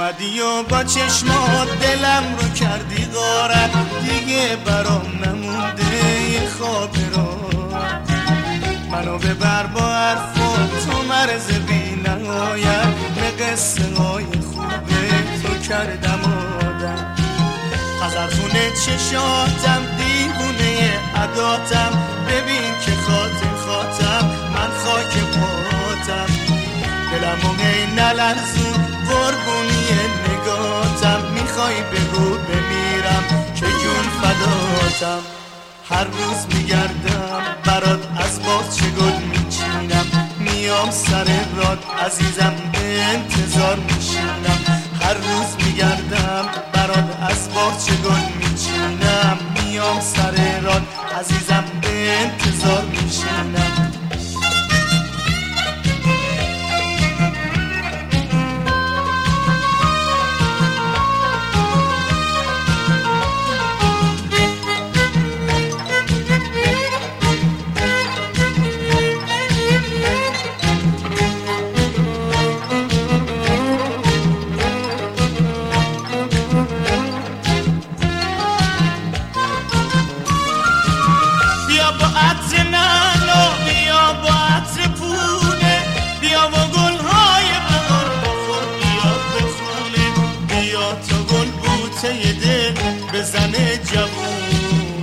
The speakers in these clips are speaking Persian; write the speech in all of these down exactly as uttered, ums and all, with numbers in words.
اومدی و با چشمات دلم رو کردی غارت، دیگه برام نمونده یه خاطرات. منو ببر با حرفات، تو مرز بی نهایت، به قصه های خوبه تو کردم آدم. از ارخونه چشاتم دیوونه عداتم، ببین که خاطر خاطم من خاک پاتم. دلمو هی نلرزون قربونی نگاتم، میخوای بگو بمیرم که جون فداتم. هر روز میگردم برات از باغچه گل میچینم، میام سر راد عزیزم به انتظار میشینم. هر روز میگردم برات از باغچه گل میچینم، میام سر راد عزیزم به انتظار میشینم. بزنه جوون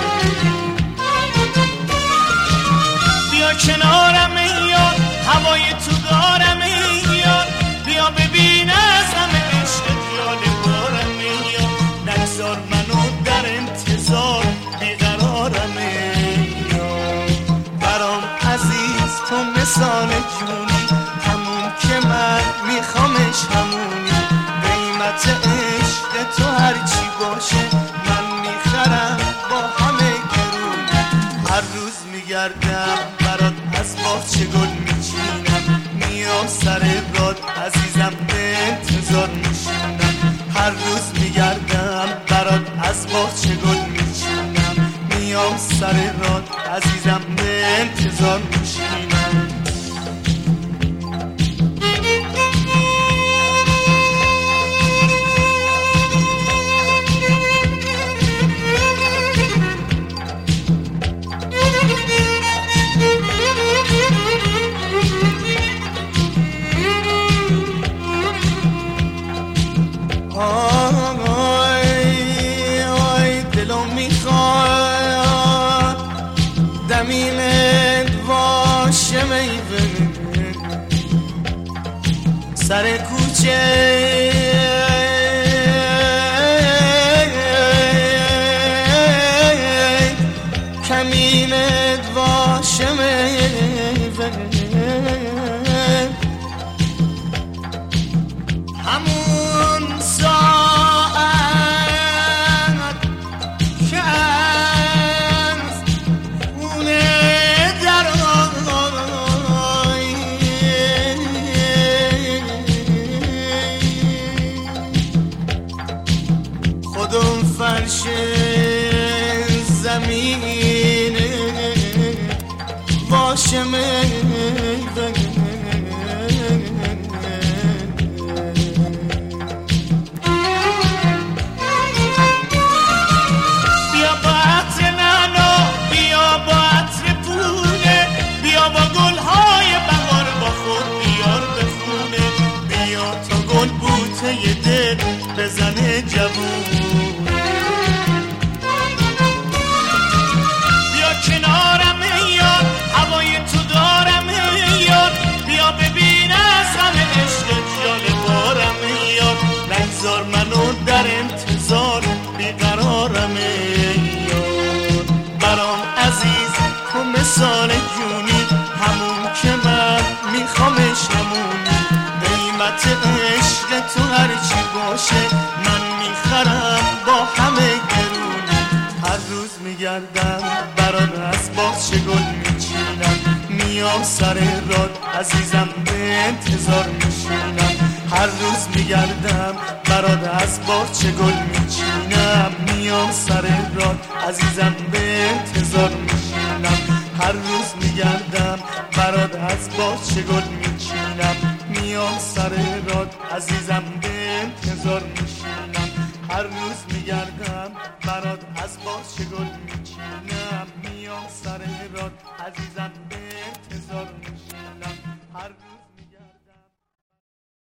بیا کنارم یار، هوای تو دارم یار، بیا ببین از همه عشق خیال بارم یار. نگذار منو در انتظار بیقرارم یار. برام عزیز تو مثال جونی، همون که من میخوامش همونی. قیمت عشق تو هرچی باشه من میخرم با همه گرون. هر روز میگردم برات از باغچه گل میچینم، میام سر راد عزیزم به انتظار میشینم. هر روز میگردم برات از باغچه گل میچینم، میام سر راد عزیزم به انتظار میشینم. سر کوچه کمینت باشه میوه، همون ساعت که از خونه در فرش زمینه باشه میوه. بیا با عطر نعنا، بیا با عطر پونه، بیا با گلهای بهار با خود بیار بخونه. بیا تا گل بوته دل بزنه جوون. کنارم یار، هوای تو دارم یار، بیا ببین از همه عشق خیال بارم یار. نگذار منو در انتظار بیقرارم یار. برام عزیز تو مثال جونی، همون که من میخوامش همونی. قیمت عشق تو هرچی باشه من میخرم با همه گرونی. هر روز میگردم برات از باغچه گل میچینم، میام سر راد عزیزم به انتظار میشینم. هر روز میگردم برات از باغچه گل میچینم، میام سر راد عزیزم به انتظار میشینم. هر روز میگردم برات از باغچه گل میچینم، میام سر راد عزیزم به انتظار میشینم، هر روز میگردم برات از باز چه گل